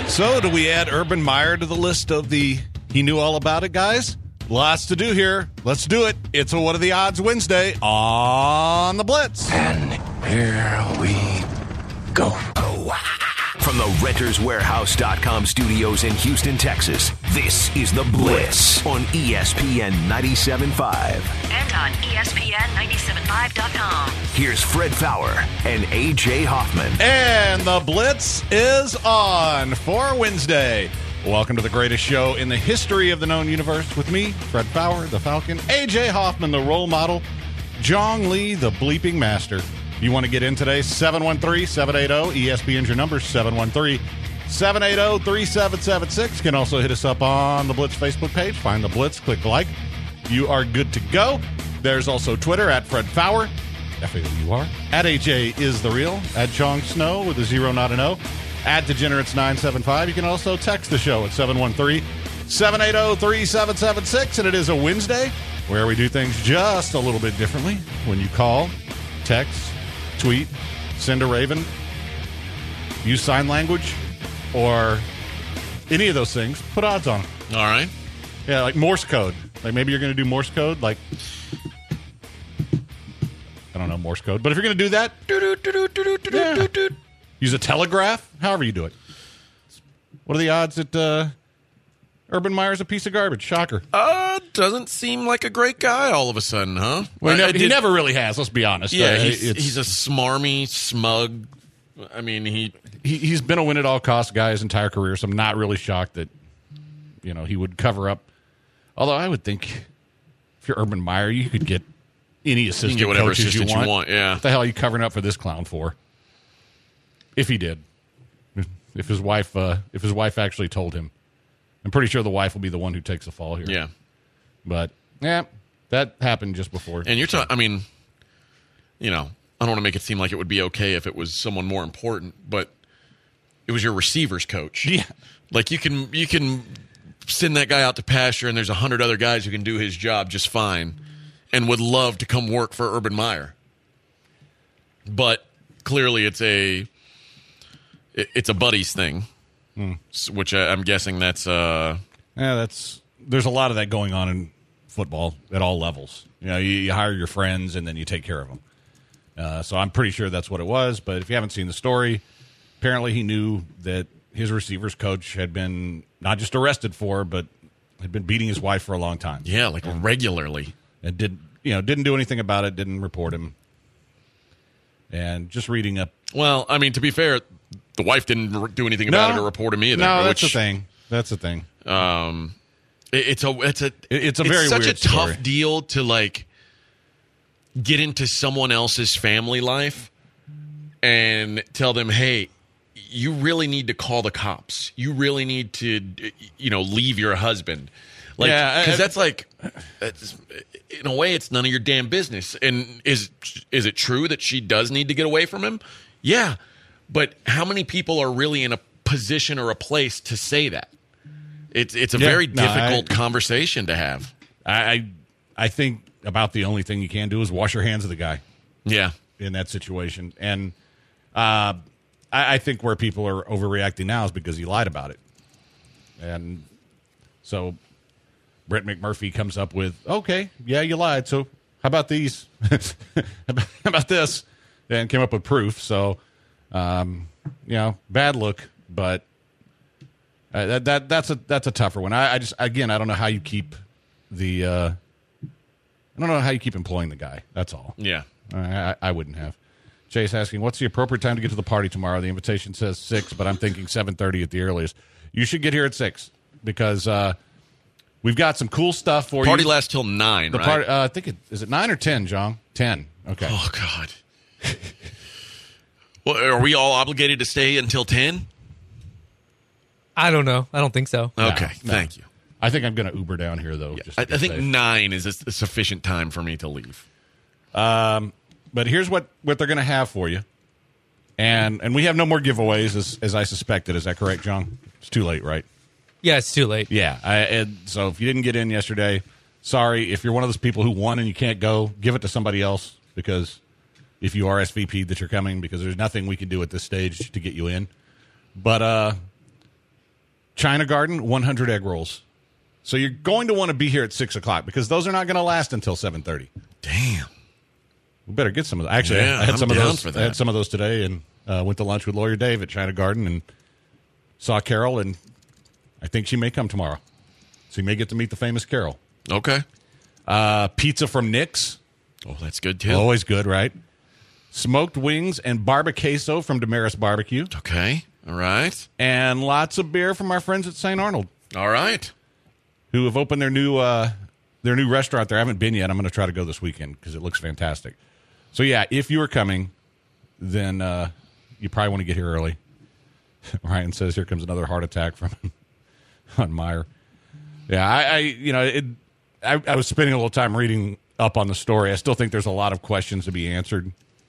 So, do we add Urban Meyer to the list of the he knew all about it guys? Lots to do here. Let's do it. It's a What Are the Odds Wednesday on the Blitz. And here we go. From the RentersWarehouse.com studios in Houston, Texas, this is The Blitz on ESPN 97.5. And on ESPN975.com. Here's Fred Fowler and A.J. Hoffman. And the Blitz is on for Wednesday. Welcome to the greatest show in the history of the known universe with me, Fred Fowler, the Falcon, A.J. Hoffman, the role model, Jong Lee, the bleeping master. You want to get in today, 713-780, ESPN's your number, 713-780-3776. You can also hit us up on the Blitz Facebook page. Find the Blitz, click like. You are good to go. There's also Twitter, at Fred Fowler, F-A-U-R, at AJ is the real, at Jong Snow with a 0, not an O, at Degenerates975. You can also text the show at 713-780-3776. And it is a Wednesday where we do things just a little bit differently. When you call, text, tweet, send a raven, use sign language, or any of those things, put odds on them. All right. Yeah, like Morse code. Like maybe you're going to do Morse code, like, I don't know Morse code, but if you're going to do that, yeah. Use a telegraph, however you do it. What are the odds that Urban Meyer's a piece of garbage? Shocker. Doesn't seem like a great guy all of a sudden, huh? Well, he never really has, let's be honest. Yeah, he's a smarmy, smug. I mean, he's been a win-at-all-costs guy his entire career, so I'm not really shocked that, he would cover up. Although I would think if you're Urban Meyer, you could get any assistant get whatever coaches assistant you want. Yeah. What the hell are you covering up for this clown for? If he did. If his wife actually told him. I'm pretty sure the wife will be the one who takes the fall here. Yeah. But, that happened just before. And you're talking, I mean, I don't want to make it seem like it would be okay if it was someone more important, but it was your receivers coach. Yeah. Like you can send that guy out to pasture and there's 100 other guys who can do his job just fine and would love to come work for Urban Meyer. But clearly it's a buddies thing, which I'm guessing that's... There's a lot of that going on in football at all levels. You hire your friends and then you take care of them. So I'm pretty sure that's what it was. But if you haven't seen the story, apparently he knew that his receivers coach had been not just arrested for, but had been beating his wife for a long time. Yeah, like regularly. And didn't do anything about it, didn't report him. And just reading up. Well, I mean, to be fair, the wife didn't do anything about it or report him either. No, that's the thing. That's the thing. It's very such weird a tough story. deal to like get into someone else's family life and tell them, hey, you really need to call the cops. You really need to, leave your husband. Like, because that's like, in a way, it's none of your damn business. And is it true that she does need to get away from him? Yeah, but how many people are really in a position or a place to say that? It's a very difficult conversation to have. I think about the only thing you can do is wash your hands of the guy. Yeah, in that situation, and I think where people are overreacting now is because he lied about it, and so Brett McMurphy comes up with, okay, yeah, you lied. So how about these? How about this? And came up with proof. So, bad look, but that's a tougher one. I don't know how you keep I don't know how you keep employing the guy. That's all. Yeah. I wouldn't have. Chase asking, what's the appropriate time to get to the party tomorrow? The invitation says 6, but I'm thinking 7:30 at the earliest. You should get here at 6 because we've got some cool stuff for you. Party lasts till 9, the right? Party, I think is it 9 or 10, John? 10. Okay. Oh, God. Well, are we all obligated to stay until 10? I don't know. I don't think so. Okay, thank you. I think I'm going to Uber down here, though. Yeah, I think 9 is a sufficient time for me to leave. But here's what they're going to have for you. And we have no more giveaways, as I suspected. Is that correct, John? It's too late, right? Yeah, it's too late. Yeah. So if you didn't get in yesterday, sorry. If you're one of those people who won and you can't go, give it to somebody else, because if you RSVP'd that you're coming, because there's nothing we can do at this stage to get you in. But China Garden, 100 egg rolls. So you're going to want to be here at 6 o'clock because those are not going to last until 7:30. Damn. We better get some of those. Actually, Yeah, I had I'm some of down those. for I that. had some of those today, and went to lunch with Lawyer Dave at China Garden and saw Carol, and I think she may come tomorrow. So you may get to meet the famous Carol. Okay. Pizza from Nick's. Oh, that's good, too. Always good, right? Smoked wings and barbaqueso from Damaris Barbecue. Okay. All right. And lots of beer from our friends at St. Arnold, All right. who have opened their new restaurant there. I haven't been yet. I'm going to try to go this weekend because it looks fantastic. So, yeah, if you are coming, then you probably want to get here early. Ryan says, here comes another heart attack from on Meyer. Yeah, I was spending a little time reading up on the story. I still think there's a lot of questions to be answered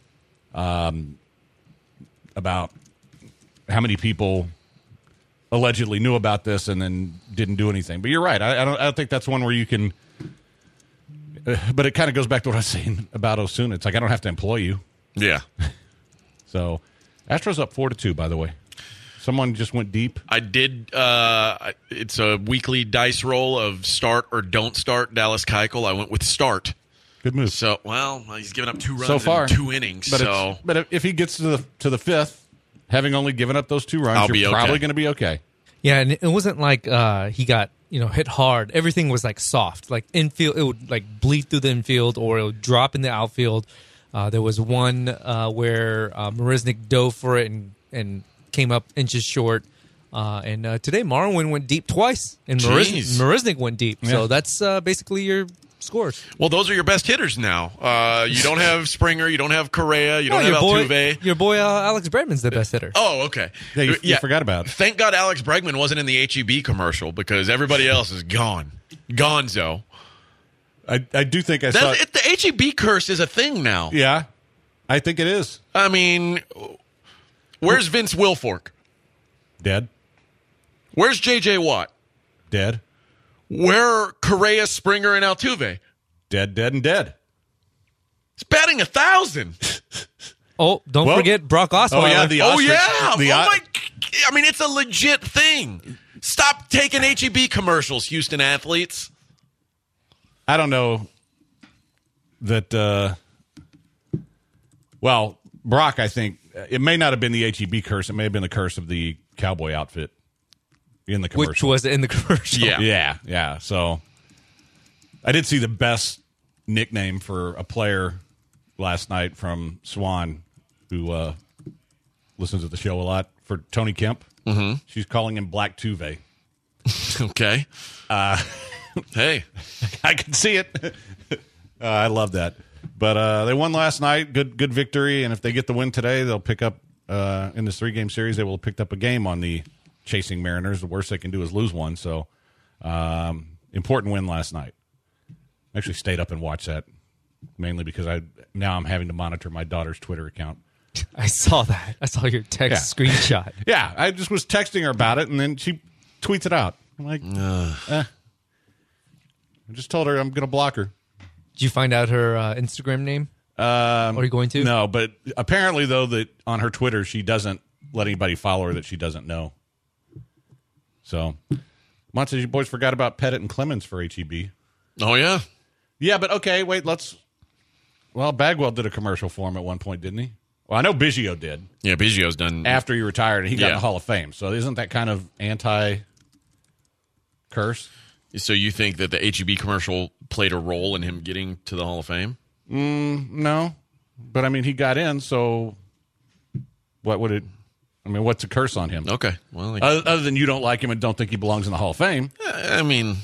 about how many people allegedly knew about this and then didn't do anything. But you're right. I don't think that's one where you can. But it kind of goes back to what I was saying about Osuna. It's like I don't have to employ you. Yeah. So, Astros up 4-2. By the way, someone just went deep. I did. It's a weekly dice roll of start or don't start Dallas Keuchel. I went with start. Good move. So, well, he's given up 2 runs So far, in 2 innings. But but if he gets to the fifth, having only given up those 2 runs, I'll be you're okay. probably going to be okay. Yeah, and it wasn't like he got hit hard. Everything was like soft, like infield. It would like bleed through the infield, or it would drop in the outfield. There was one where Marisnik dove for it and came up inches short. And today Marwin went deep twice, and Jeez. Marisnik went deep. Yeah. So that's basically your scores. Well, those are your best hitters now. You don't have Springer. You don't have Correa. You don't have Altuve. Your boy Alex Bregman's the best hitter. Oh, okay. Yeah, you forgot about it. Thank God Alex Bregman wasn't in the HEB commercial because everybody else is gone. Gonzo. I do think I saw. The HEB curse is a thing now. Yeah, I think it is. I mean, where's Vince Wilfork? Dead. Where's J.J. Watt? Dead. Where are Correa, Springer, and Altuve? Dead, and dead. It's batting 1,000. Oh, don't Well- forget Brock Osweiler. Oh, yeah, the Oh, ostrich. yeah. The, I mean, it's a legit thing. Stop taking HEB commercials, Houston athletes. I don't know that. Well, Brock, I think it may not have been the HEB curse. It may have been the curse of the cowboy outfit in the commercial. which was in the commercial. Yeah. Yeah. So I did see the best nickname for a player last night from Swan, who listens to the show a lot, for Tony Kemp. Mm-hmm. She's calling him Black Tuve. Okay. Hey. I can see it. I love that. But they won last night. Good victory. And if they get the win today, they'll pick up, in this 3-game series, they will have picked up a game on the chasing Mariners. The worst they can do is lose one. So important win last night. I actually stayed up and watched that, mainly because now I'm having to monitor my daughter's Twitter account. I saw that. I saw your text screenshot. Yeah, I just was texting her about it, and then she tweets it out. I'm like, I just told her I'm going to block her. Did you find out her Instagram name? Are you going to? No, but apparently, though, that on her Twitter, she doesn't let anybody follow her that she doesn't know. So, Mont says you boys forgot about Pettit and Clemens for HEB. Oh, yeah. Yeah, but okay, wait, well, Bagwell did a commercial for him at one point, didn't he? Well, I know Biggio did Yeah, Biggio's done. after he retired, and he got in Yeah. the Hall of Fame. So isn't that kind of anti-curse? So you think that the HEB commercial played a role in him getting to the Hall of Fame? No, but I mean, he got in, so what would it? I mean, what's a curse on him? Okay. Well, Other than you don't like him and don't think he belongs in the Hall of Fame. I mean,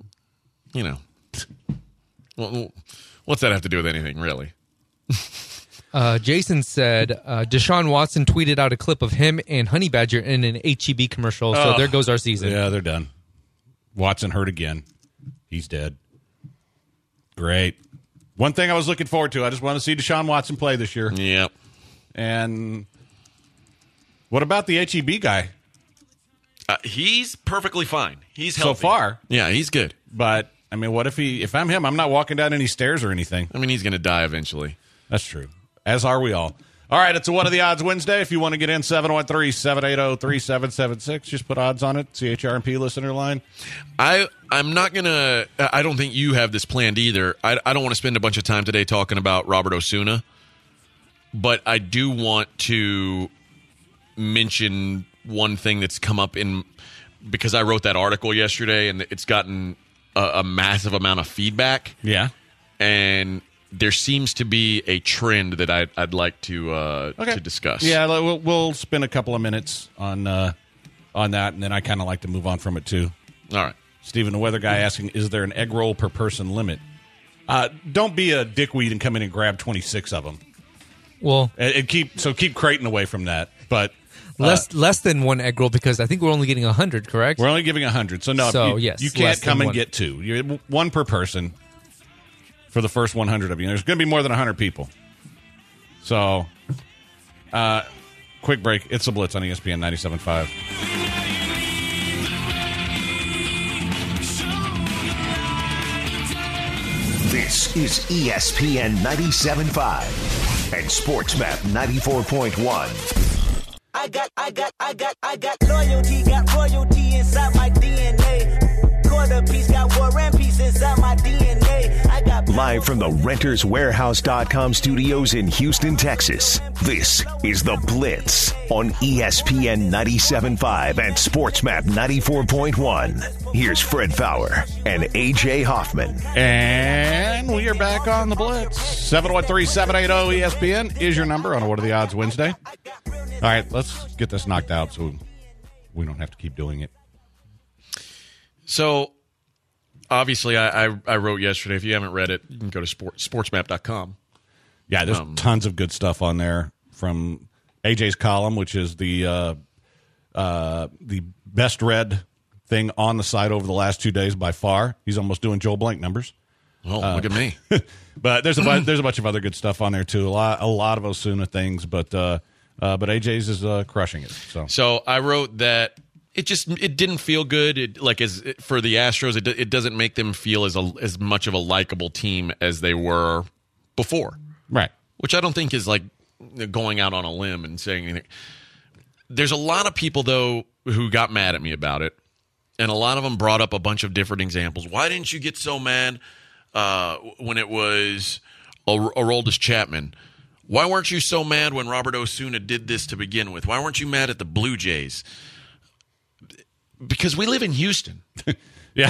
well, what's that have to do with anything, really? Jason said Deshaun Watson tweeted out a clip of him and Honey Badger in an HEB commercial. So there goes our season. Yeah, they're done. Watson hurt again. He's dead. Great. One thing I was looking forward to, I just want to see Deshaun Watson play this year. Yep. And what about the HEB guy? He's perfectly fine. He's healthy. So far. Yeah, he's good. But, I mean, what if I'm him, I'm not walking down any stairs or anything. I mean, he's going to die eventually. That's true. As are we all. All right, it's a What Are the Odds Wednesday. If you want to get in, 713-780-3776. Just put odds on it. CHRMP listener line. I'm not going to – I don't think you have this planned either. I don't want to spend a bunch of time today talking about Robert Osuna, but I do want to mention one thing that's come up in – because I wrote that article yesterday, and it's gotten a massive amount of feedback. Yeah. And – there seems to be a trend that I'd like to discuss. Yeah, we'll spend a couple of minutes on that, and then I kind of like to move on from it too. All right. Stephen, the weather guy, asking, is there an egg roll per person limit? Don't be a dickweed and come in and grab 26 of them. Well, and keep Creighton away from that. But less than one egg roll, because I think we're only getting 100. Correct? We're only giving 100. So no, yes, you can't come and one. get two. You're one per person. For the first 100 of you. There's going to be more than 100 people. So, quick break. It's the Blitz on ESPN 97.5. This is ESPN 97.5 and SportsMap 94.1. I got loyalty, got royalty inside my DNA. Quarter piece, got war and peace inside my DNA. I got Live from the RentersWarehouse.com studios in Houston, Texas. This is The Blitz on ESPN 97.5 and SportsMap 94.1. Here's Fred Fowler and A.J. Hoffman. And we are back on The Blitz. 713-780-ESPN is your number on a What Are the Odds Wednesday. All right, let's get this knocked out so we don't have to keep doing it. So, obviously, I wrote yesterday. If you haven't read it, you can go to sportsmap.com. Yeah, there's tons of good stuff on there from AJ's column, which is the best read thing on the site over the last 2 days by far. He's almost doing Joel Blank numbers. Oh, look at me! But there's a bunch of other good stuff on there too. A lot of Osuna things, but AJ's is crushing it. So I wrote that. It didn't feel good. For the Astros, it doesn't make them feel as much of a likable team as they were before. Right. Which I don't think is like going out on a limb and saying anything. There's a lot of people, though, who got mad at me about it, and a lot of them brought up a bunch of different examples. Why didn't you get so mad when it was Aroldis Chapman? Why weren't you so mad when Robert Osuna did this to begin with? Why weren't you mad at the Blue Jays? Because we live in Houston. Yeah.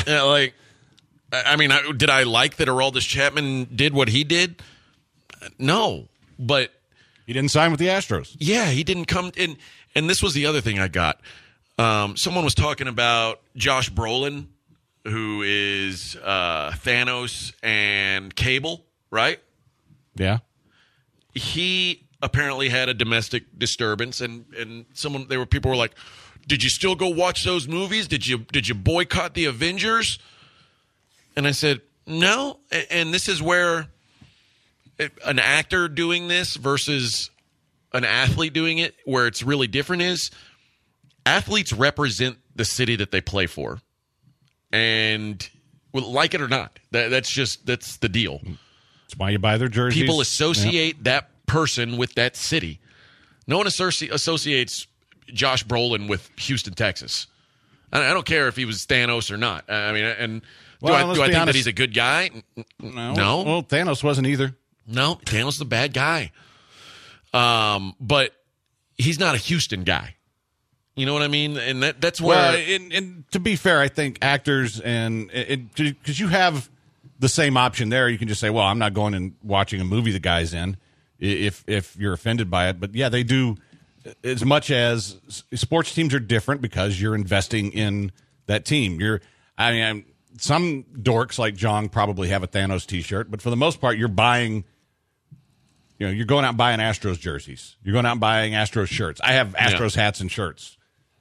Did I like that Aroldis Chapman did what he did? No. But he didn't sign with the Astros. Yeah, he didn't come in. And this was the other thing I got. Someone was talking about Josh Brolin, who is Thanos and Cable, right? Yeah. He apparently had a domestic disturbance, and people were like, did you still go watch those movies? Did you boycott the Avengers? And I said, no. And this is where an actor doing this versus an athlete doing it, where it's really different, is athletes represent the city that they play for. And like it or not, that's the deal. That's why you buy their jerseys. People associate that person with that city. No one associates Josh Brolin with Houston, Texas. I don't care if he was Thanos or not. Do I think that he's a good guy? No. Well, Thanos wasn't either. No, Thanos is the bad guy. But he's not a Houston guy. You know what I mean? And that's where. Well, and to be fair, I think actors because you have the same option there. You can just say, "Well, I'm not going and watching a movie the guy's in," if you're offended by it. But yeah, they do. As much as sports teams are different because you're investing in that team. Some dorks like John probably have a Thanos T-shirt, but for the most part, you're buying. You're going out and buying Astros jerseys. You're going out and buying Astros shirts. I have Astros hats and shirts,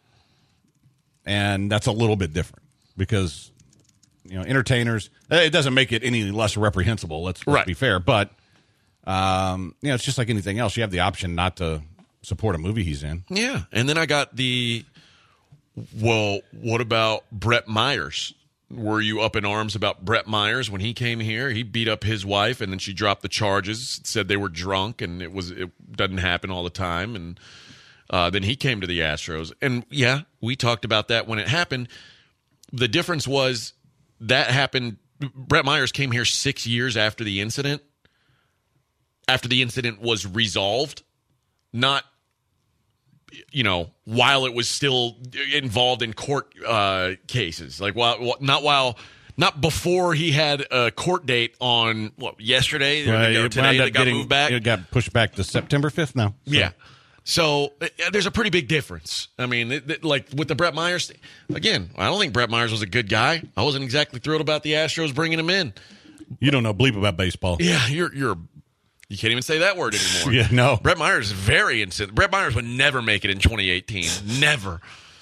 and that's a little bit different because entertainers. It doesn't make it any less reprehensible. Let's be fair, but it's just like anything else. You have the option not to support a movie he's in. Yeah. And then I got what about Brett Myers? were you up in arms about Brett Myers when he came here? He beat up his wife, and then she dropped the charges, said they were drunk, and it doesn't happen all the time. And then he came to the Astros. And, yeah, we talked about that when it happened. The difference was that happened – Brett Myers came here 6 years after the incident was resolved, not – while it was still involved in court cases, like not before he had a court date on yesterday or today that got moved back. It got pushed back to September 5th now. So. Yeah. So there's a pretty big difference. I mean, like with the Brett Myers thing, again, I don't think Brett Myers was a good guy. I wasn't exactly thrilled about the Astros bringing him in. You don't know bleep about baseball. Yeah, you can't even say that word anymore. Yeah, no. Brett Myers is very insistent. Brett Myers would never make it in 2018. Never.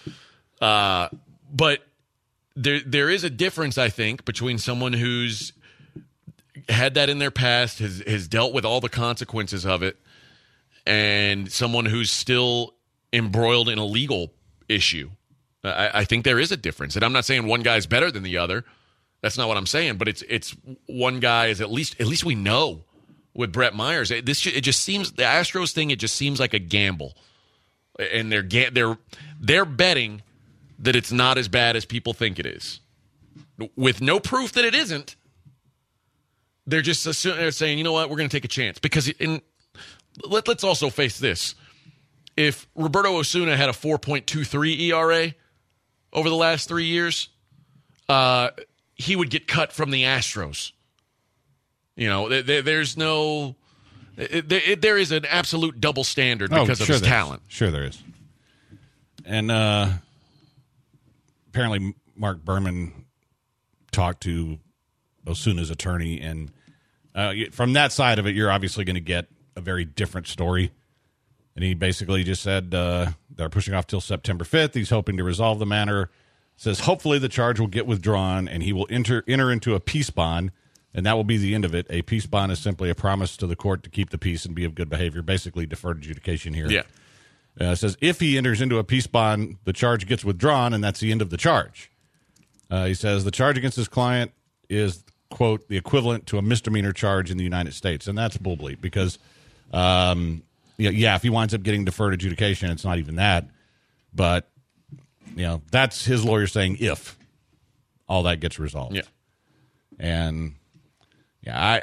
But there is a difference, I think, between someone who's had that in their past, has dealt with all the consequences of it, and someone who's still embroiled in a legal issue. I think there is a difference. And I'm not saying one guy's better than the other. That's not what I'm saying. But it's one guy is at least we know. With Brett Myers, it just seems the Astros thing. It just seems like a gamble, and they're betting that it's not as bad as people think it is, with no proof that it isn't. They're just saying, you know what, we're going to take a chance because. Let's also face this: if Roberto Osuna had a 4.23 ERA over the last 3 years, he would get cut from the Astros. There's no – there is an absolute double standard because of his talent. Sure there is. And apparently Mark Berman talked to Osuna's attorney, and from that side of it, you're obviously going to get a very different story. And he basically just said they're pushing off till September 5th. He's hoping to resolve the matter. Says hopefully the charge will get withdrawn, and he will enter into a peace bond. And that will be the end of it. A peace bond is simply a promise to the court to keep the peace and be of good behavior. Basically, deferred adjudication here. Yeah. It says if he enters into a peace bond, the charge gets withdrawn, and that's the end of the charge. He says the charge against his client is, quote, the equivalent to a misdemeanor charge in the United States. And that's bull bleep because, if he winds up getting deferred adjudication, it's not even that. But, that's his lawyer saying if all that gets resolved. Yeah. And... yeah,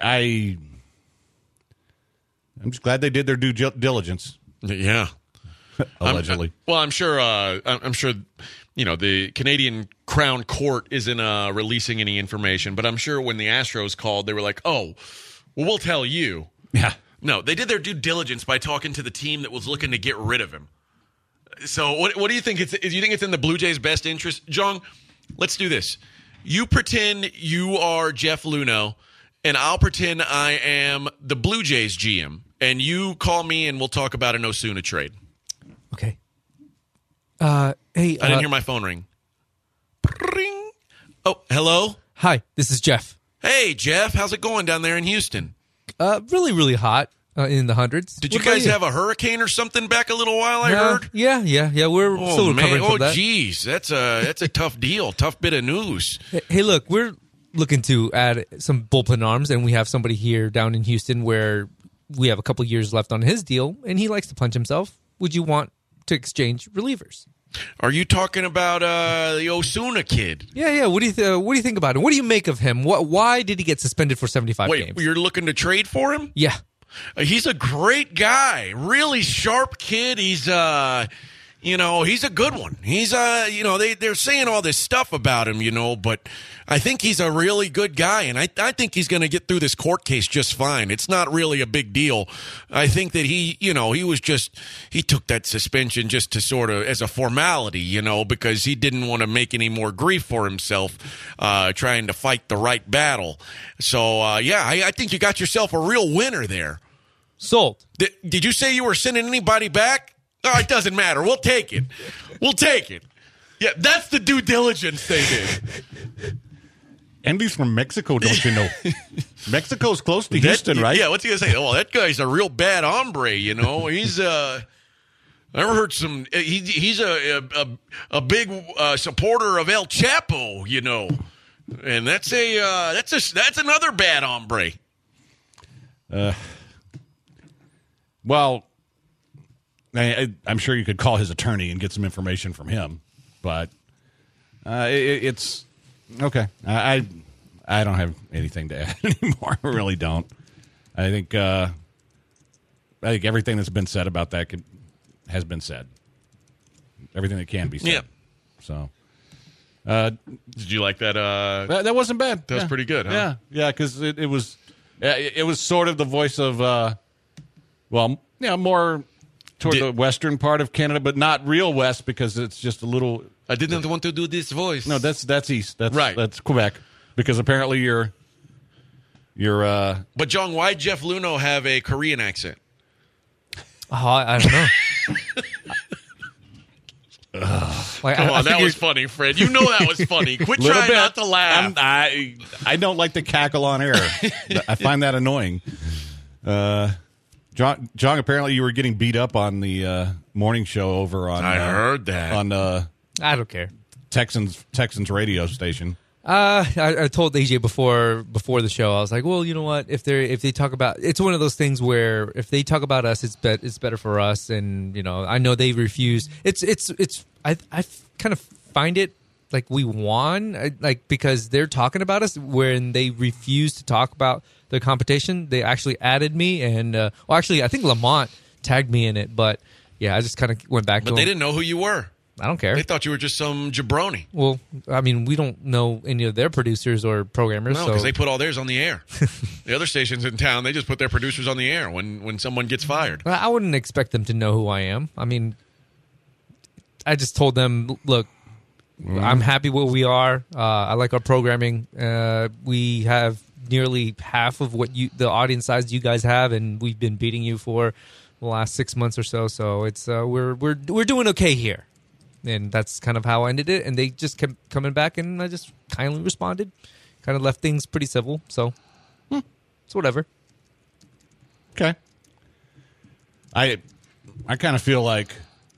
I'm just glad they did their due diligence. Yeah, allegedly. I'm sure. I'm sure. The Canadian Crown Court isn't releasing any information, but I'm sure when the Astros called, they were like, "Oh, well, we'll tell you." Yeah. No, they did their due diligence by talking to the team that was looking to get rid of him. So, what do you think? Do you think it's in the Blue Jays' best interest, Jong? Let's do this. You pretend you are Jeff Luhnow. And I'll pretend I am the Blue Jays GM, and you call me, and we'll talk about an Osuna trade. Okay. Hey, I didn't hear my phone ring. Ring. Oh, hello. Hi, this is Jeff. Hey, Jeff, how's it going down there in Houston? Really, really hot in the hundreds. Did you guys have a hurricane or something back a little while? I heard. Yeah. We're still recovering from that. Oh, geez, that's a tough deal, tough bit of news. Hey, look, we're looking to add some bullpen arms, and we have somebody here down in Houston where we have a couple years left on his deal, and he likes to punch himself. Would you want to exchange relievers? Are you talking about the Osuna kid? Yeah. What do you think about him? What do you make of him? Why did he get suspended for 75 games? Wait, you're looking to trade for him? Yeah. He's a great guy, really sharp kid. He's he's a good one. He's they're saying all this stuff about him, but I think he's a really good guy, and I think he's going to get through this court case just fine. It's not really a big deal. I think that he took that suspension just to sort of as a formality, because he didn't want to make any more grief for himself, trying to fight the right battle. So I think you got yourself a real winner there. Sold. Did you say you were sending anybody back? Oh, it doesn't matter. We'll take it. Yeah, that's the due diligence they did. Andy's from Mexico, don't you know? Mexico's close to Houston, right? Yeah, what's he going to say? Oh, that guy's a real bad hombre, He's, I heard some, he's a big supporter of El Chapo, And that's another bad hombre. Well, I'm sure you could call his attorney and get some information from him, but it's okay. I don't have anything to add anymore. I really don't. I think everything that's been said about that has been said. Everything that can be said. Yeah. So, did you like that? That wasn't bad. That was pretty good, huh? Yeah, because it was sort of the voice of more toward the western part of Canada, but not real west because it's just a little. I didn't want to do this voice. No, that's east. That's right. That's Quebec because apparently you're. But John, why did Jeff Luno have a Korean accent? Oh, I don't know. Come on, that was funny, Fred. You know that was funny. Quit trying not to laugh. I don't like to cackle on air. I find that annoying. John, apparently you were getting beat up on the morning show over on. I heard that. I don't care. Texans radio station. I told AJ before the show. I was like, well, you know what? If they talk about, it's one of those things where if they talk about us, it's better for us. And I know they refuse. I kind of find it like we won, because they're talking about us when they refuse to talk about the competition. They actually added me, and actually, I think Lamont tagged me in it. But yeah, I just kind of went back. But they didn't know who you were. I don't care. They thought you were just some jabroni. Well, I mean, we don't know any of their producers or programmers. No, because they put all theirs on the air. The other stations in town, they just put their producers on the air when someone gets fired. I wouldn't expect them to know who I am. I mean, I just told them, look, I'm happy where we are. I like our programming. We have nearly half of what the audience size you guys have, and we've been beating you for the last 6 months or so. So it's we're doing okay here. And that's kind of how I ended it. And they just kept coming back, and I just kindly responded. Kind of left things pretty civil. So it's whatever. Okay. I kind of feel like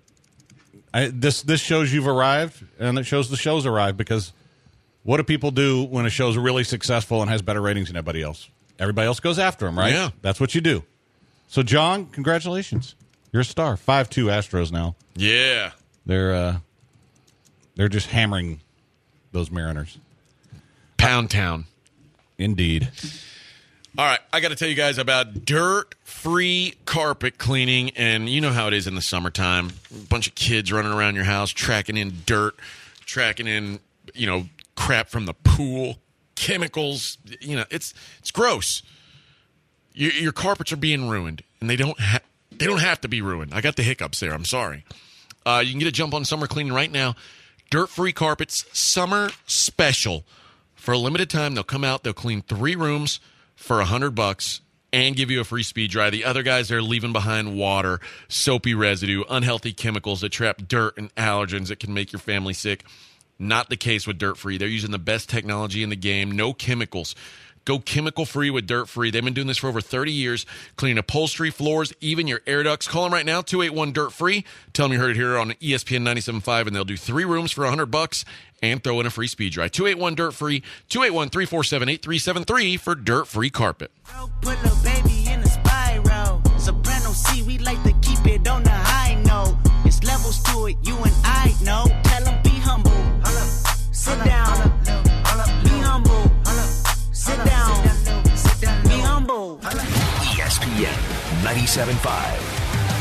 this shows you've arrived, and it shows the show's arrived, because what do people do when a show's really successful and has better ratings than everybody else? Everybody else goes after them, right? Yeah. That's what you do. So, John, congratulations. You're a star. 5-2 Astros now. Yeah. They're just hammering those Mariners. Pound Town. Indeed. All right, I got to tell you guys about dirt-free carpet cleaning, and you know how it is in the summertime. A bunch of kids running around your house, tracking in dirt, tracking in, crap from the pool, chemicals. It's gross. Your carpets are being ruined, and they don't have to be ruined. I got the hiccups there. I'm sorry. You can get a jump on summer cleaning right now. Dirt-free carpets, summer special. For a limited time, they'll come out, they'll clean 3 rooms for $100 and give you a free speed dry. The other guys, they're leaving behind water, soapy residue, unhealthy chemicals that trap dirt and allergens that can make your family sick. Not the case with Dirt-Free. They're using the best technology in the game, no chemicals. Go chemical-free with Dirt-Free. They've been doing this for over 30 years, cleaning upholstery, floors, even your air ducts. Call them right now, 281-DIRT-FREE. Tell them you heard it here on ESPN 97.5, and they'll do 3 rooms for $100 and throw in a free speed dry. 281-DIRT-FREE, 281-347-8373 for Dirt-Free carpet. Put a baby in a spiral. Soprano C, we like to keep it on the high note. It's levels to it, you and I know. Tell them be humble. Sit down. Be humble. Sit down. Be humble. ESPN 97.5.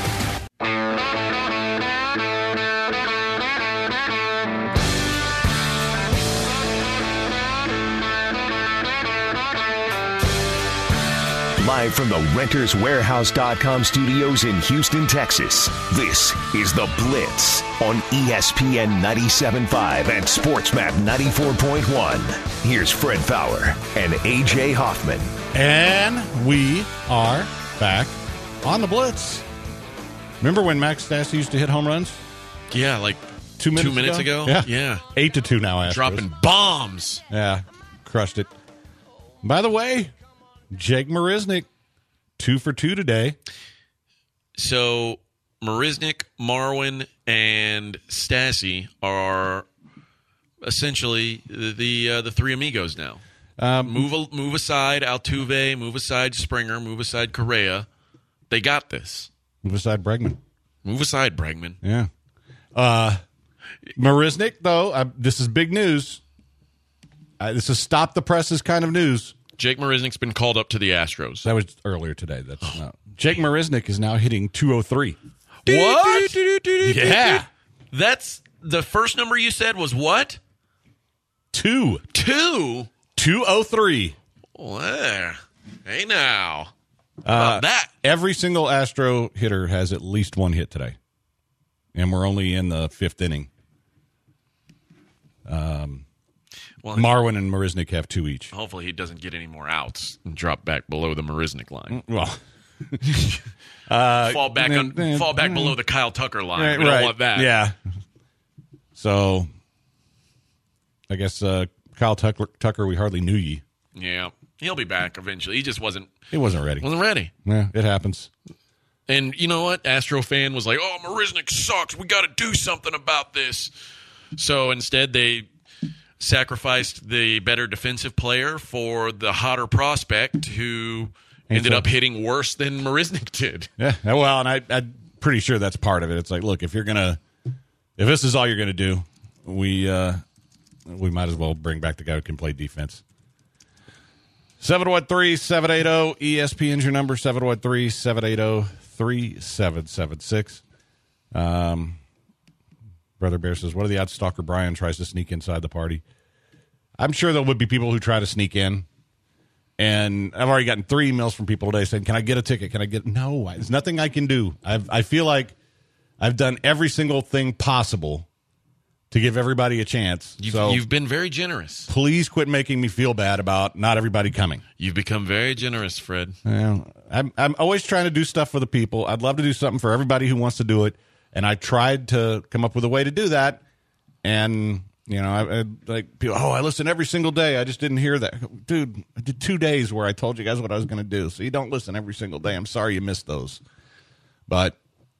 Live from the RentersWarehouse.com studios in Houston, Texas, this is The Blitz on ESPN 97.5 and SportsMap 94.1. Here's Fred Fowler and A.J. Hoffman. And we are back on The Blitz. Remember when Max Stassi used to hit home runs? Yeah, like 2 minutes, 2 minutes ago? Yeah. 8-2 now, Astros. Dropping bombs. Yeah, crushed it. By the way, Jake Marisnick, 2 for 2 today. So Marisnick, Marwin, and Stassi are essentially the three amigos now. Move aside Altuve, move aside Springer, move aside Correa. They got this. Move aside Bregman. Move aside Bregman. Yeah. Marisnick, though, this is big news. This is stop the presses kind of news. Jake Marisnick's been called up to the Astros. That was earlier today. That's not. Jake Marisnick is now hitting 203. What? Yeah. That's the first number you said was what? 203. Well, hey now. About that. Every single Astro hitter has at least one hit today. And we're only in the fifth inning. Marwin and Marisnick have 2 each. Hopefully he doesn't get any more outs and drop back below the Marisnick line. Well, fall back below the Kyle Tucker line. We don't want that. Yeah. So, I guess Kyle Tucker, we hardly knew ye. Yeah, he'll be back eventually. He just wasn't. He wasn't ready. Yeah, it happens. And you know what? Astro fan was like, "Oh, Marisnick sucks. We got to do something about this." So instead, they sacrificed the better defensive player for the hotter prospect who ended up hitting worse than Marisnick did. Yeah, well, and I'm pretty sure that's part of it. It's like, look, if this is all you're gonna do, we might as well bring back the guy who can play defense. 713-780-ESPN's your number, 713-780-3776. Brother Bear says, what are the odds Stalker Brian tries to sneak inside the party? I'm sure there would be people who try to sneak in. And I've already gotten 3 emails from people today saying, can I get a ticket? No, there's nothing I can do. I feel like I've done every single thing possible to give everybody a chance. You've been very generous. Please quit making me feel bad about not everybody coming. You've become very generous, Fred. I'm always trying to do stuff for the people. I'd love to do something for everybody who wants to do it. And I tried to come up with a way to do that. And, I like people, I listen every single day. I just didn't hear that. Dude, I did 2 days where I told you guys what I was going to do. So you don't listen every single day. I'm sorry you missed those. But,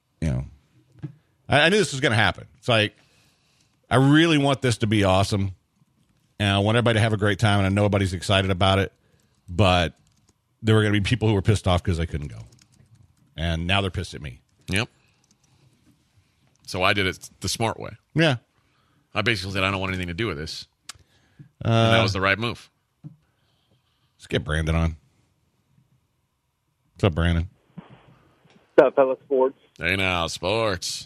I knew this was going to happen. It's like, I really want this to be awesome. And I want everybody to have a great time. And I know nobody's excited about it. But there were going to be people who were pissed off because they couldn't go. And now they're pissed at me. Yep. So I did it the smart way. Yeah. I basically said, I don't want anything to do with this. And that was the right move. Let's get Brandon on. What's up, Brandon? What's up, fellas? Sports? Hey now, sports.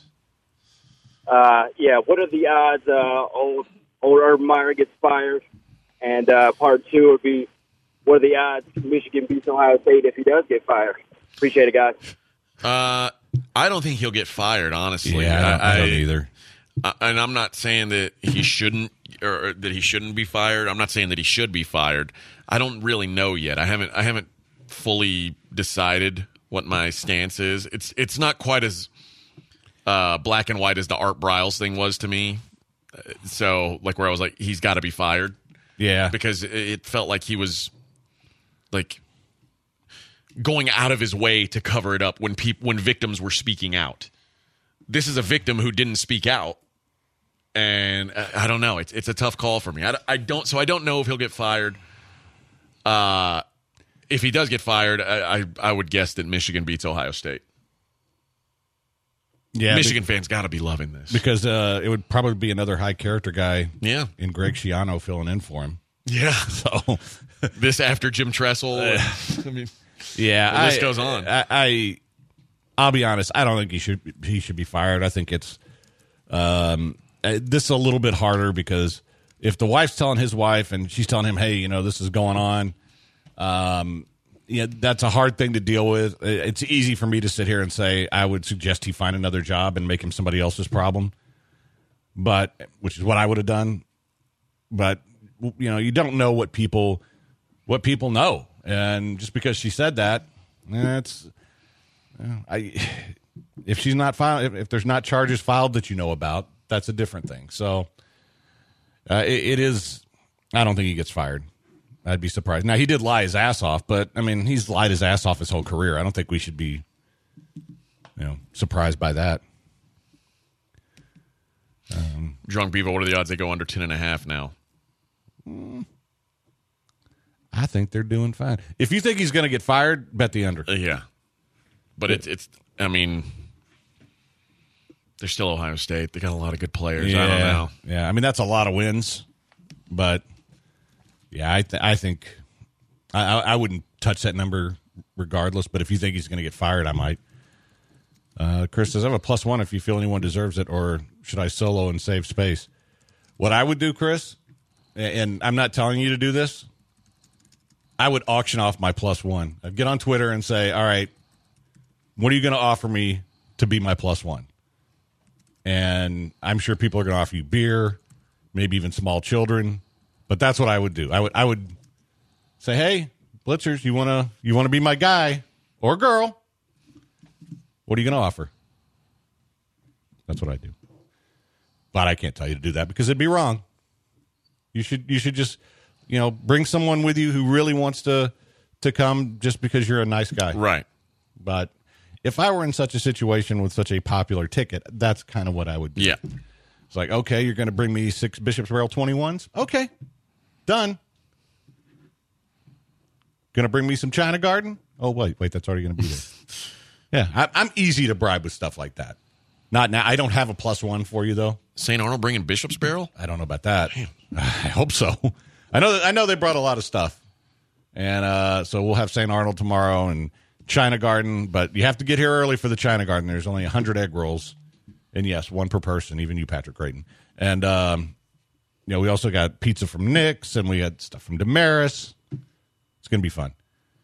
What are the odds old Urban Meyer gets fired? And part 2 would be, what are the odds Michigan beats Ohio State if he does get fired? Appreciate it, guys. I don't think he'll get fired, honestly. Yeah, I don't either. And I'm not saying that he shouldn't or that he shouldn't be fired. I'm not saying that he should be fired. I don't really know yet. I haven't fully decided what my stance is. It's not quite as black and white as the Art Briles thing was to me. So, like, where I was like, he's got to be fired. Yeah. Because it felt like he was, like, going out of his way to cover it up when victims were speaking out. This is a victim who didn't speak out. And I don't know. It's a tough call for me. I don't know if he'll get fired. If he does get fired, I would guess that Michigan beats Ohio State. Yeah, Michigan fans got to be loving this because it would probably be another high character guy. Yeah, in Greg Schiano filling in for him. Yeah. So this after Jim Tressel. I mean, yeah, the list goes on. I'll be honest. I don't think he should be fired. I think it's this is a little bit harder because if the wife's telling his wife and she's telling him, hey, this is going on. That's a hard thing to deal with. It's easy for me to sit here and say I would suggest he find another job and make him somebody else's problem, which is what I would have done. But you don't know what people know, and just because she said that, if she's not filed, if there's not charges filed that you know about, that's a different thing. So it is. I don't think he gets fired. I'd be surprised. Now, he did lie his ass off, but, I mean, he's lied his ass off his whole career. I don't think we should be, surprised by that. Drunk Beaver, what are the odds they go under 10.5 now? I think they're doing fine. If you think he's going to get fired, bet the under. Yeah. But it's I mean, they're still Ohio State. They got a lot of good players. I don't know. Yeah, I mean, that's a lot of wins. But, yeah, I think I wouldn't touch that number regardless. But if you think he's going to get fired, I might. Chris says, I have a +1 if you feel anyone deserves it, or should I solo and save space? What I would do, Chris, and I'm not telling you to do this, I would auction off my +1. I'd get on Twitter and say, all right, what are you going to offer me to be my +1? And I'm sure people are going to offer you beer, maybe even small children, but that's what I would do. I would say, hey, Blitzers, you want to be my guy or girl? What are you going to offer? That's what I do. But I can't tell you to do that because it'd be wrong. You should just, bring someone with you who really wants to come just because you're a nice guy. Right. But if I were in such a situation with such a popular ticket, that's kind of what I would do. Yeah. It's like, okay, you're going to bring me 6 Bishop's Barrel 21s? Okay. Done. Going to bring me some China Garden? Oh, wait, that's already going to be there. Yeah, I'm easy to bribe with stuff like that. Not now. I don't have a +1 for you, though. St. Arnold bringing Bishop's Barrel? I don't know about that. Damn. I hope so. I know they brought a lot of stuff. And so we'll have St. Arnold tomorrow and China Garden. But you have to get here early for the China Garden. There's only 100 egg rolls. And, yes, 1 per person, even you, Patrick Creighton. And, we also got pizza from Nick's, and we got stuff from Damaris. It's going to be fun.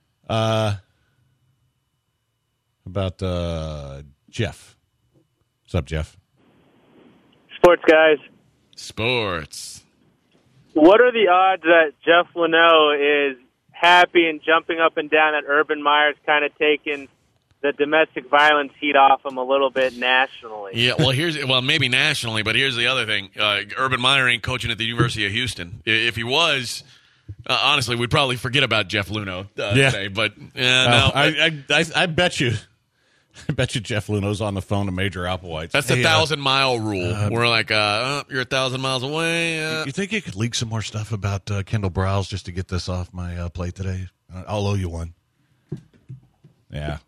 About Jeff. What's up, Jeff? Sports guys. Sports. What are the odds that Jeff Luhnow is happy and jumping up and down that Urban Meyer's kind of taking the domestic violence heat off him a little bit nationally? Yeah, well, maybe nationally, but here's the other thing. Urban Meyer ain't coaching at the University of Houston. If he was, honestly, we'd probably forget about Jeff Luhnow today. But no. I bet you. I bet you Jeff Luhnow's on the phone to Major Applewhite. That's the 1,000-mile rule. We're like, you're 1,000 miles away. You think you could leak some more stuff about Kendall Browse just to get this off my plate today? I'll owe you one. Yeah.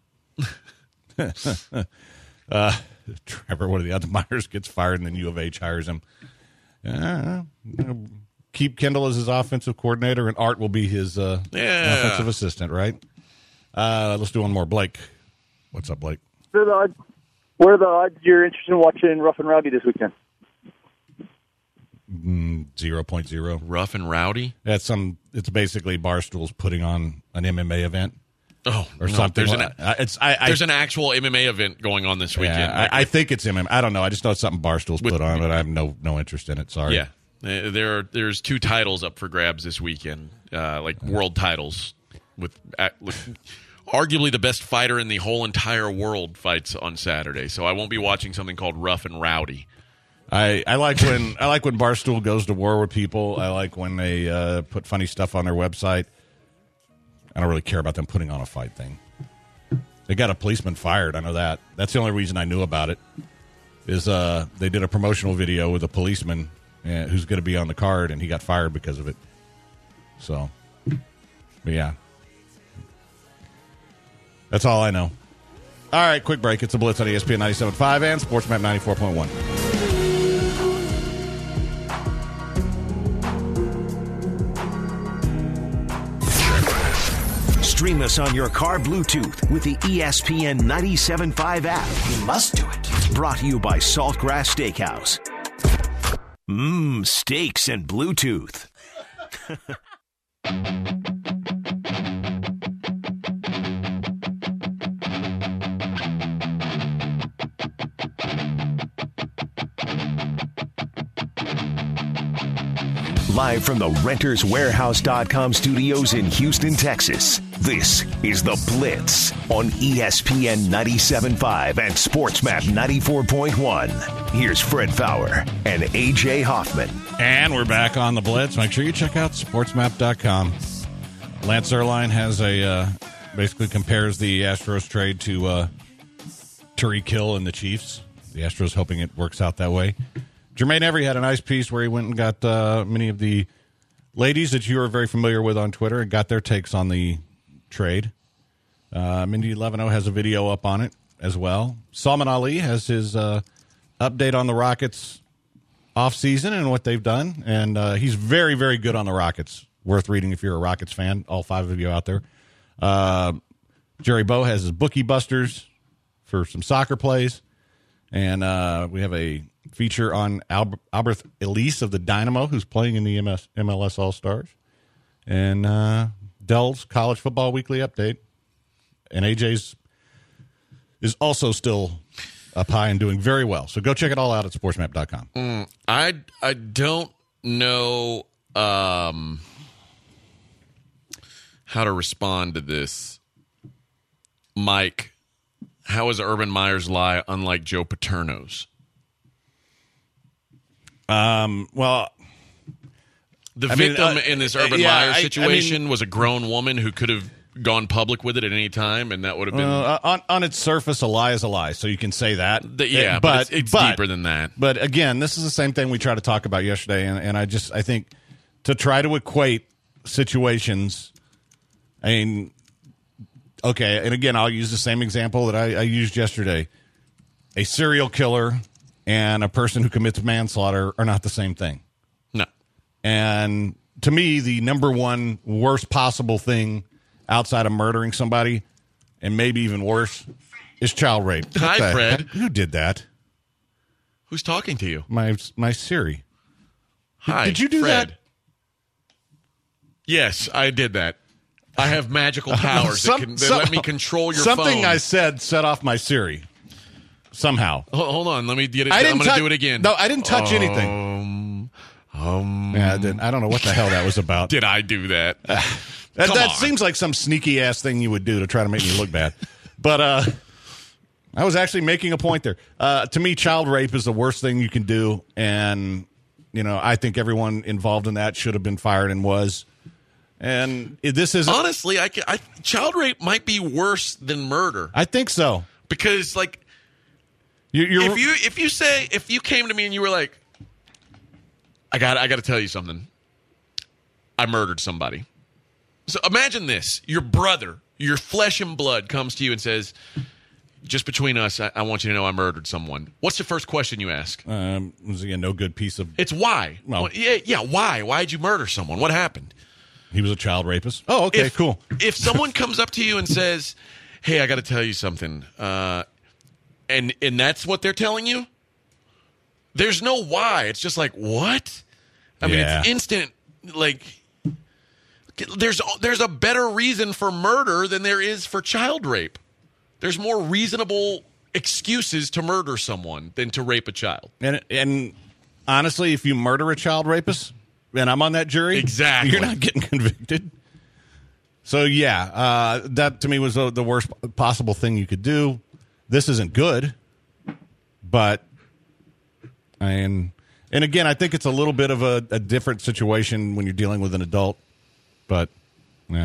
Trevor, what are the odds Myers gets fired and then U of H hires him? Keep Kendall as his offensive coordinator, and Art will be his offensive assistant, right? Let's do one more. Blake. What's up, Blake? What are the odds you're interested in watching Rough and Rowdy this weekend? 0.0. Rough and Rowdy? It's basically Barstool's putting on an MMA event. Oh, or something. There's an actual MMA event going on this weekend. Yeah, I think it's MMA. I don't know. I just know it's something Barstool's put on, but I have no interest in it. Sorry. Yeah, there's 2 titles up for grabs this weekend, like world titles with arguably the best fighter in the whole entire world fights on Saturday. So I won't be watching something called Rough and Rowdy. I like when Barstool goes to war with people. I like when they put funny stuff on their website. I don't really care about them putting on a fight thing. They got a policeman fired. I know that. That's the only reason I knew about it. Is they did a promotional video with a policeman who's going to be on the card, and he got fired because of it. So, but yeah. That's all I know. All right, quick break. It's a Blitz on ESPN 97.5 and SportsMap 94.1. Stream us on your car Bluetooth with the ESPN 97.5 app. You must do it. Brought to you by Saltgrass Steakhouse. Steaks and Bluetooth. Live from the RentersWarehouse.com studios in Houston, Texas, this is The Blitz on ESPN 97.5 and SportsMap 94.1. Here's Fred Fowler and A.J. Hoffman. And we're back on The Blitz. Make sure you check out SportsMap.com. Lance Zierlein has basically compares the Astros trade to Tyreek Hill and the Chiefs. The Astros hoping it works out that way. Jermaine Every had a nice piece where he went and got many of the ladies that you are very familiar with on Twitter and got their takes on the trade. Mindy Levino has a video up on it as well. Salman Ali has his update on the Rockets offseason and what they've done. And he's very, very good on the Rockets. Worth reading if you're a Rockets fan, all 5 of you out there. Jerry Bow has his Bookie Busters for some soccer plays. And we have a feature on Albert Elise of the Dynamo, who's playing in the MLS All-Stars. And Dell's College Football Weekly Update. And AJ's is also still up high and doing very well. So go check it all out at sportsmap.com. I don't know how to respond to this. Mike, how is Urban Meyer's lie unlike Joe Paterno's? Well, the victim in this Urban Meyer situation was a grown woman who could have gone public with it at any time, and that would have been on its surface, a lie is a lie. So you can say that, but it's deeper than that. But again, this is the same thing we tried to talk about yesterday, and I think to try to equate situations. I mean, okay, and again, I'll use the same example that I used yesterday. A serial killer and a person who commits manslaughter are not the same thing. No. And to me, the number one worst possible thing outside of murdering somebody, and maybe even worse, is child rape. Hi, Fred. Who did that? Who's talking to you? My Siri. Hi, did you do Fred. that? Yes, I did that. I have magical powers that let me control your something phone. I said set off my Siri. Somehow. Hold on, let me get it. I'm going to do it again. No, I didn't touch anything. Yeah, I didn't. I don't know what the hell that was about. Did I do that? That seems like some sneaky ass thing you would do to try to make me look bad. But I was actually making a point there. To me, child rape is the worst thing you can do, and I think everyone involved in that should have been fired and was. And this is honestly, child rape might be worse than murder. I think so because, like, if you came to me and you were like, I got to tell you something. I murdered somebody. So imagine this: your brother, your flesh and blood, comes to you and says, "Just between us, I want you to know I murdered someone." What's the first question you ask? Was again no good piece of. It's why. Well, yeah. Why? Why did you murder someone? What happened? He was a child rapist. Oh, okay, cool. If someone comes up to you and says, "Hey, I got to tell you something," and that's what they're telling you, there's no why. It's just like, what? I mean, it's instant. Like, there's a better reason for murder than there is for child rape. There's more reasonable excuses to murder someone than to rape a child. And honestly, if you murder a child rapist, and I'm on that jury, exactly, you're not getting convicted. So that to me was the worst possible thing you could do. This isn't good, but and again, I think it's a little bit of a different situation when you're dealing with an adult. But yeah,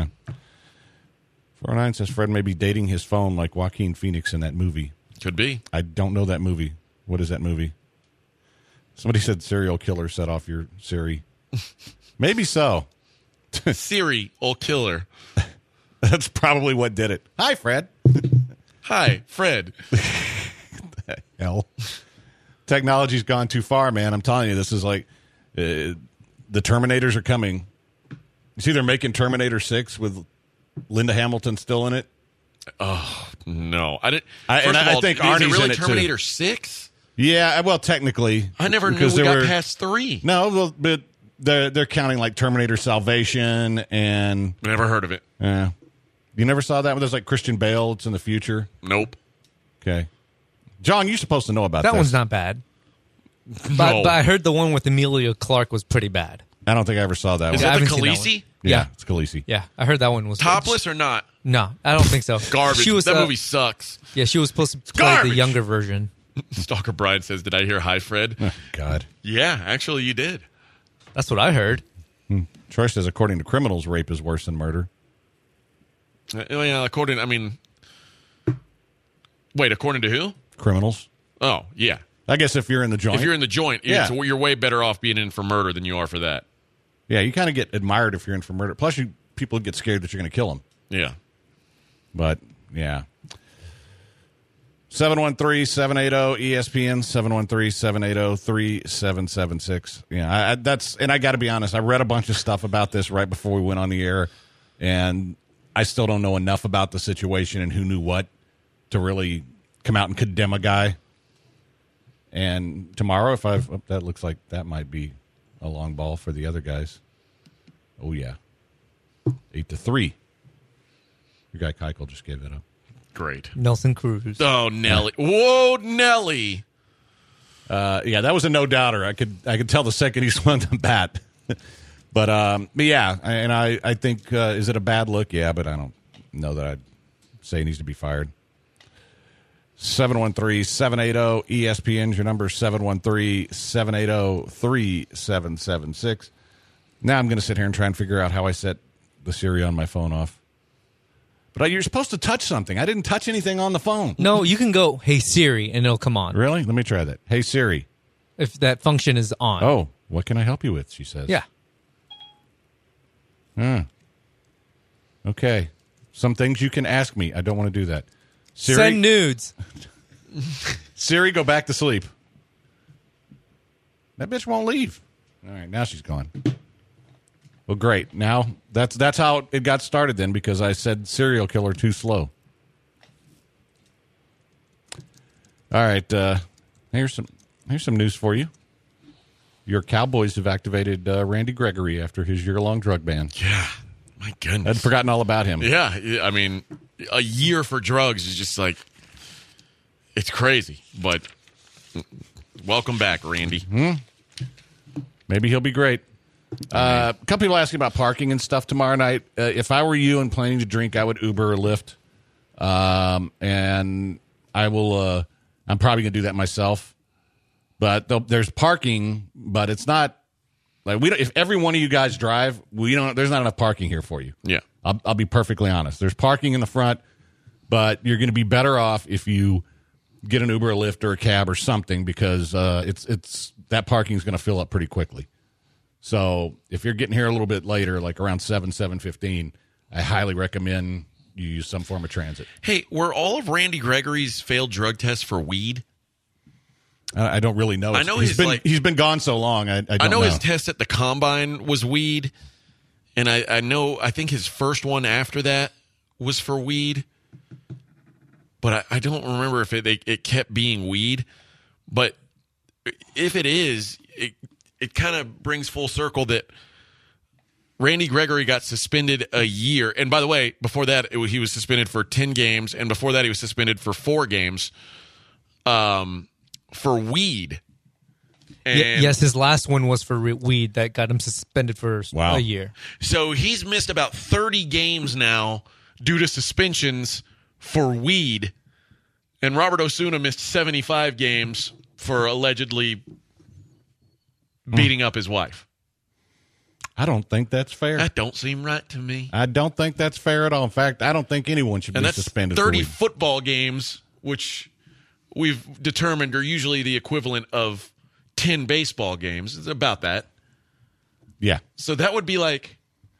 409 says Fred may be dating his phone like Joaquin Phoenix in that movie. Could be. I don't know that movie. What is that movie? Somebody said serial killer set off your Siri. Maybe so. Serial killer. That's probably what did it. Hi, Fred. Hi, Fred. The hell. Technology's gone too far, man. I'm telling you, this is like the Terminators are coming. You see, they're making Terminator 6 with Linda Hamilton still in it. Oh no! I didn't. I think Arnie's really in it Terminator too. 6? Yeah, well, technically, I never knew we got past 3. No, well, but they're counting like Terminator Salvation and never heard of it. Yeah, you never saw that one? There's like Christian Bale. It's in the future. Nope. Okay, John, you're supposed to know about that this. one's not bad. No. But I heard the one with Emilia Clarke was pretty bad. I don't think I ever saw that Is one. that the haven't seen that Khaleesi? Yeah, it's Khaleesi. Yeah, I heard that one was Topless or not? No, I don't think so. Garbage. She was, that movie sucks. Yeah, she was supposed to play garbage. the younger version. Stalker Brian says, "Did I hear hi, Fred?" Oh, God. Yeah, actually, you did. That's what I heard. Troy says, according to criminals, rape is worse than murder. Yeah, according to who? Criminals. Oh, yeah. I guess if you're in the joint. If you're in the joint, you're way better off being in for murder than you are for that. Yeah, you kind of get admired if you're in for murder. Plus, people get scared that you're going to kill them. Yeah. But, yeah. 713-780-ESPN, 713-780-3776. Yeah, and I got to be honest, I read a bunch of stuff about this right before we went on the air, and I still don't know enough about the situation and who knew what to really come out and condemn a guy. And tomorrow, that looks like that might be a long ball for the other guys. Oh, yeah. 8-3. Your guy Keuchel just gave that up. Great. Nelson Cruz. Oh, Nelly. Whoa, Nelly. Yeah, that was a no-doubter. I could tell the second he swung the bat. But yeah, and I think, is it a bad look? Yeah, but I don't know that I'd say he needs to be fired. 713-780-ESPN is your number, 713-780-3776. Now I'm going to sit here and try and figure out how I set the Siri on my phone off. But you're supposed to touch something. I didn't touch anything on the phone. No, you can go, hey, Siri, and it'll come on. Really? Let me try that. Hey, Siri. If that function is on. Oh, what can I help you with, she says. Yeah. Okay. Some things you can ask me. I don't want to do that. Siri, send nudes. Siri, go back to sleep. That bitch won't leave. All right, now she's gone. Well, great. Now that's how it got started then, because I said serial killer too slow. All right, here's some news for you. Your Cowboys have activated Randy Gregory after his year-long drug ban. Yeah, my goodness. I'd forgotten all about him. Yeah, I mean, a year for drugs is just like, it's crazy. But welcome back, Randy. Maybe he'll be great. A couple people asking about parking and stuff tomorrow night. If I were you and planning to drink, I would Uber or Lyft. And I will. I'm probably going to do that myself. But there's parking, but it's not like if every one of you guys drive, there's not enough parking here for you. Yeah, I'll be perfectly honest. There's parking in the front, but you're going to be better off if you get an Uber, or Lyft, or a cab or something, because it's that parking is going to fill up pretty quickly. So if you're getting here a little bit later, like around 7:15, I highly recommend you use some form of transit. Hey, were all of Randy Gregory's failed drug tests for weed? I don't really know. I know he's been gone so long. I don't know. His test at the combine was weed, and I think his first one after that was for weed, but I don't remember if it kept being weed. But if it is, it kind of brings full circle that Randy Gregory got suspended a year. And by the way, before that, he was suspended for 10 games. And before that, he was suspended for 4 games for weed. And yes, his last one was for weed that got him suspended for a year. So he's missed about 30 games now due to suspensions for weed. And Robert Osuna missed 75 games for allegedly beating up his wife. I don't think that's fair. That don't seem right to me. I don't think that's fair at all. In fact, I don't think anyone should be suspended. 30 for weed. football games, which we've determined are usually the equivalent of 10 baseball games. It's about that. Yeah. So that would be like...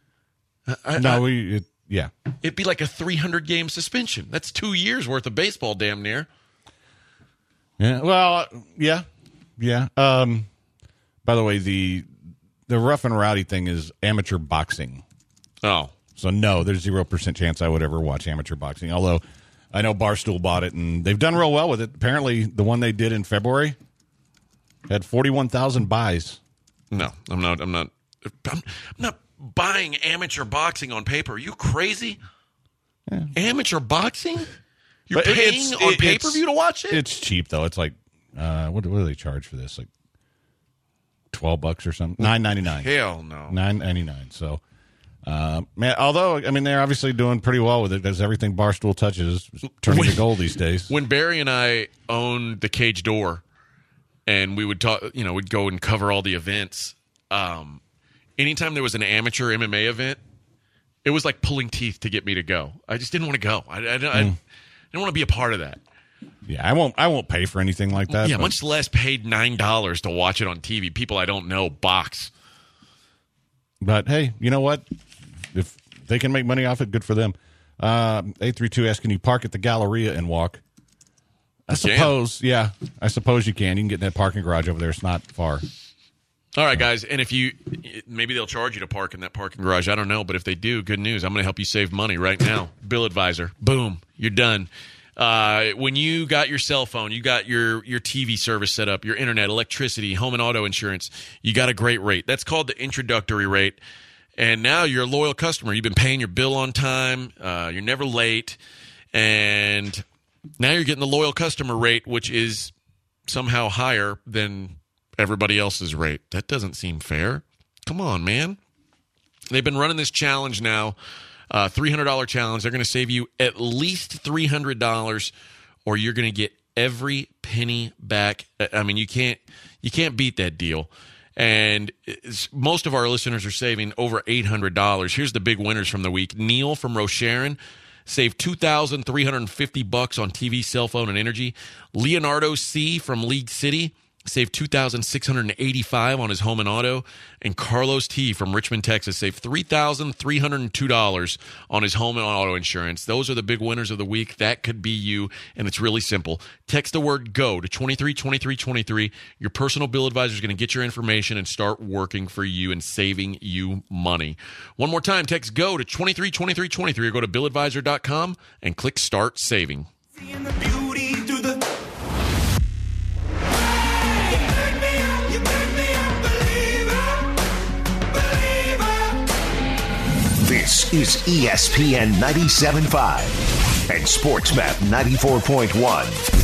yeah. It'd be like a 300-game suspension. That's 2 years worth of baseball, damn near. Yeah. Well, yeah. Yeah. By the way, the rough and rowdy thing is amateur boxing. Oh. So, no, there's 0% chance I would ever watch amateur boxing. Although, I know Barstool bought it, and they've done real well with it. Apparently, the one they did in February had 41,000 buys. No, I'm not buying amateur boxing on paper. Are you crazy? Yeah. Amateur boxing? You're paying on pay-per-view to watch it? It's cheap, though. It's like, what do they charge for this? Like $12 or something? $9.99. Hell no. $9.99. So, although, I mean, they're obviously doing pretty well with it, as everything Barstool touches is turning to gold these days. When Barry and I owned the Cage Door, and we would talk, we'd go and cover all the events. Anytime there was an amateur MMA event, it was like pulling teeth to get me to go. I just didn't want to go. I didn't want to be a part of that. Yeah, I won't pay for anything like that. Yeah, much less paid $9 to watch it on TV. People I don't know box. But hey, you know what? If they can make money off it, good for them. 832 asks, can you park at the Galleria and walk? I suppose you can. You can get in that parking garage over there. It's not far. All right, guys, and if maybe they'll charge you to park in that parking garage. I don't know, but if they do, good news. I'm going to help you save money right now. Bill Advisor. Boom. You're done. When you got your cell phone, you got your TV service set up, your internet, electricity, home and auto insurance, you got a great rate. That's called the introductory rate. And now you're a loyal customer. You've been paying your bill on time. You're never late. And now you're getting the loyal customer rate, which is somehow higher than everybody else's rate. That doesn't seem fair. Come on, man. They've been running this challenge now, $300 challenge. They're going to save you at least $300, or you're going to get every penny back. I mean, you can't beat that deal. And most of our listeners are saving over $800. Here's the big winners from the week. Neil from Rosharon saved $2,350 on TV, cell phone, and energy. Leonardo C. from League City saved $2,685 on his home and auto. And Carlos T. from Richmond, Texas saved $3,302 on his home and auto insurance. Those are the big winners of the week. That could be you, and it's really simple. Text the word GO to 232323. Your personal bill advisor is going to get your information and start working for you and saving you money. One more time, text GO to 232323 or go to billadvisor.com and click Start Saving. This is ESPN 97.5 and SportsMap 94.1.